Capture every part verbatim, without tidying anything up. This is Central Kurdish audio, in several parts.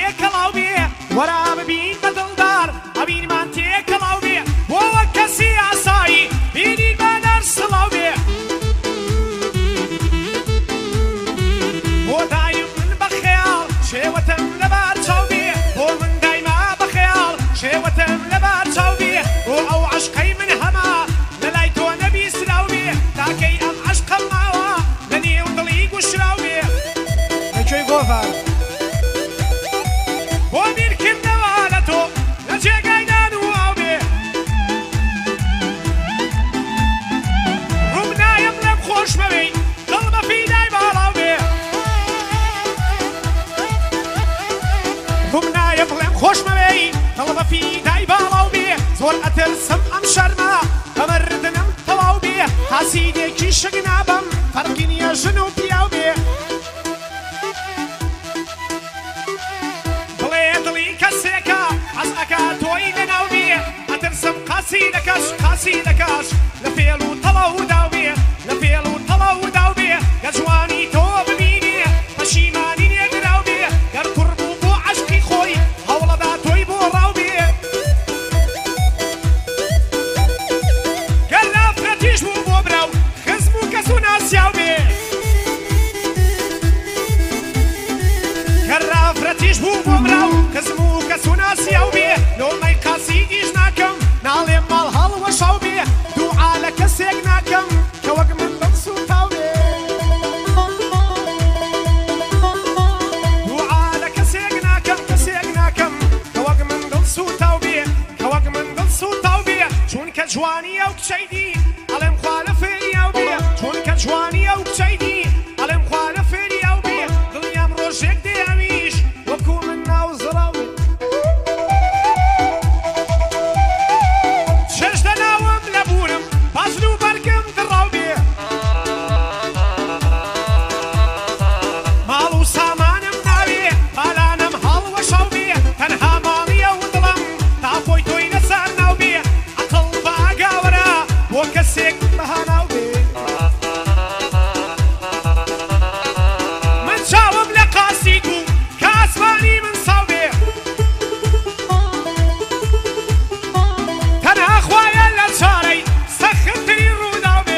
تێکەڵاو بێ وەرا ببین بە دڵدار ئەبینمان تێکەڵاو بێ بۆ وەک کەسی ئاسایی بینین بەنەر سڵاو بێ بۆ دایم من بە خەیاڵ شێوەتم لەبار چاو بێ بۆ من دایما بە خەیاڵ شێوەتم لەبار چاو بێ بۆ ئەو عەشقەی من هەما لەلای تۆ نەبیستراو بێ تاکەی ئەم عەشقەم ماوە لە نێو دڵی گوشراو بێ لەکوێی گۆڤار بۆ بیرکردنەوە لە تۆ لە جێگای نان و ئاو بێ ڕووم نایەم لێم خۆش مەبەی دڵ بە فیدای باڵاو بێ ڕووم نایەم لێم خۆش مەبەی دڵ بە فیدای باڵاو بێ زۆر ئەترسم ئەم شەرمە بەمەردنم تەواو بێ حاسیدێکی شک نابم فەرقی نییە ژن و پیاو بێ بڵێ دڵی کەسێکە حەز ئەکا تۆی لەناو بێ ئەترسم قاسی دەکەش قاسی دەکەش لە فێڵ و تەڵەو داو بێ لە فێڵ و تەڵەو داو بێ گە جوانی تۆ ببینێ پەشیمانی نێگراو بێ گەر کوڕ بوو بۆ عەشقی خۆی هەوڵەدا تۆی بۆ ڕاو بێ گەر نافرەتیش بوو بۆ براو خزم و کەس و ناسیاو بێ گەر نافرەتیش بوو بۆ براو خزم و کەس و ناسیاو بێ لۆمەی قاسیدیش ناکەم ناڵێم ماڵ هەڵوەشاو بێ دوعا لە کەسێک ناکەم کە وەک من بەسووتاو بێ دوعا لە کەسێک ناکەم کەسێک ناکەم کە وەک من دڵسووتاو بێ کە وەک من دڵسووتاو بێ چونکە جوانی ئەو کچەی دی ئەڵێم خوا لە فێریاو بێ چونکە جوانی ئەو کچەی دی ئەڵێم خوا لە فێریاو بێ دڵیام ڕۆژێک دێ ئەویش وەکو من ناو زڵاو بێ چێژ دەناوم لە بوورم بازن و بەرگم دڕاو بێ ماڵ و سامانم ناوێ پالانم هەڵوەشاو بێ تەنها ماڵیە و دڵم تا خۆی تۆی لەسەر ناو بێ عەقڵ بە ئاگاوەرە بۆ کەسێک بەهاناو بێ من چاوم لە قاسید و کە ئاسمانی من ساو بێ تەنها خوایە لە چارەی سەختتری ڕووداو بێ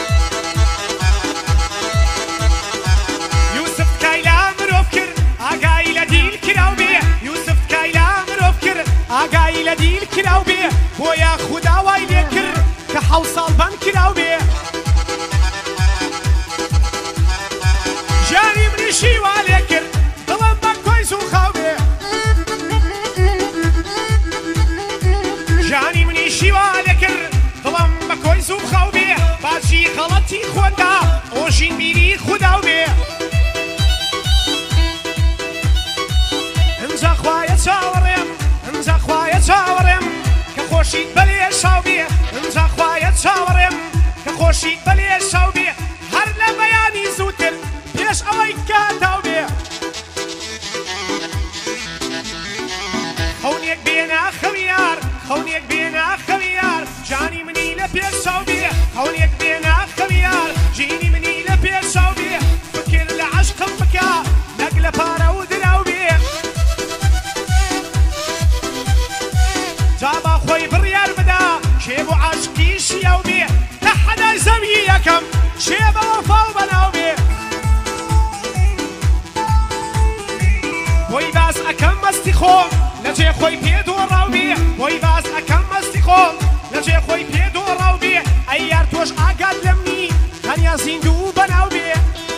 یوسف کایلا مرۆڤ کرد ئاگای لە دیل کراو بێ یوسف کایلا مرۆڤ کرد ئاگای لە دیل کراو بێ بۆیە خودا وای لێ کرد کە حەو ساڵ بەند کراو بێ ژیانی منیشی وا لێ کرد دڵم بە کۆی زووخاو بێ ژیانی منیشی وا لێ کرد دڵم بە کۆی زووخاو بێ باچی غەڵەتی خۆندا ئۆژین بیری خوداو بێ ئەمجا خوایە چاوەڕێم ئەمجا خوایە چاوەڕێم کە خۆشیت بەلێ شاو بێ ئەمجا خوایە چاوەڕێم کە خۆشیت بەلێ شاو بێ هەر لە بەیانی زووتر پێش ئەوەی کاتاو بێ خەونێک بێنا خەویار خەونێک بێنا خەویار جانی منی لە پێشاو بێ خەونێک بێنا خەویار ژینی منی لە پێشاو بێ فکر لە عەشقم بکە نەک لە پارە و دراو بێ جا با خۆی بڕیار بدا کێ بۆ عەشقی شیاو بێ لە حەدای زەوی یەکەم چێ بە وەفاو بەناو بێ بۆی باس ئەکەم مەستی خۆم لە جێ خۆی پێ دۆڕاو بێ بۆی باس ئەکەم مەستی خۆم لە جێ خۆی پێ دۆڕاو بێ ئەی یار تۆش ئاگات لەم نی تەنیا زیندوو بەناو بێ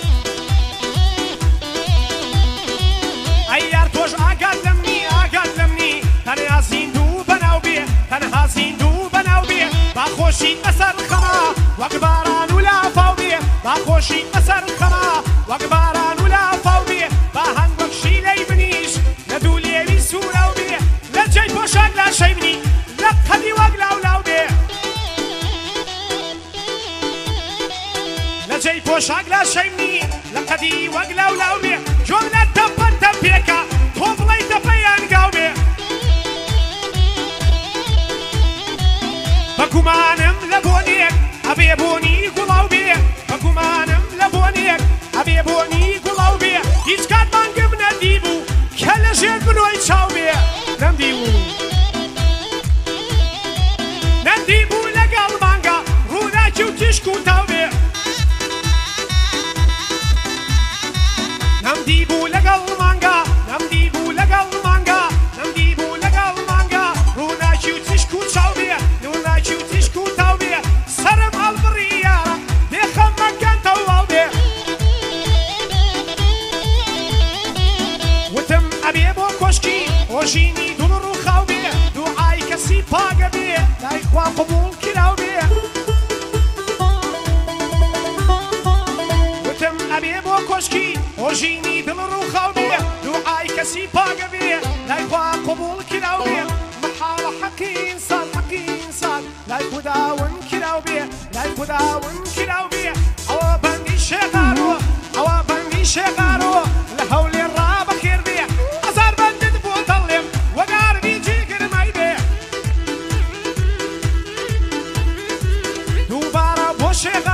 ئەی یار تۆش ئاگات لەم نی ئاگات لەم نی تەنیا زیندوو بەناو بێ تەنها زیندوو بەناو بێ با خۆشی بەسەر خەما وەک باران و لافاو بێ با خۆشی بەسەر خەما وەک باران و لافاو بێ با هەنگ وەک شیلەی منیش لە دوو لێوی سووراو بێ لە جێی پۆشاک لاشەی منی لە قەدی وەک لاولاو بێ لە جێی پۆشاک لاشەی منی لە قەدی وەک لاولاو بێ جۆم لە تەپە تەپێکە تۆ بڵەی تەپەیان گاو بێ بە گومانم لە بۆنێک ئەبێ بۆنی گوڵاو بێ بە گومانم لە بۆنێک ئەبێ بۆنی گوڵاو بۆژینی دوڵ ڕوو خاو بێ دوعای کەسی پاگە بێ لای خوا قبوڵ کراو بێ وتم ئەبێ بۆ کۆشکی بۆژینی دڵ ڕوو خاو بێ دوعای کەسی پاگە بێ لای خوا قبوڵ کراو بێ محاڵە حەقی ئینسان حەقی ئینسان لای خوداون کراو بێ لای خوداون کراو بێ ئەوە بەندی شێغارۆ ئەوە بەندی شێغارۆ لە هەولێ ڕابەخێر بێ ئەزار بەندت بۆ دڵێم وەگارنی جێگرمای بێ دووبارە بۆ شێغ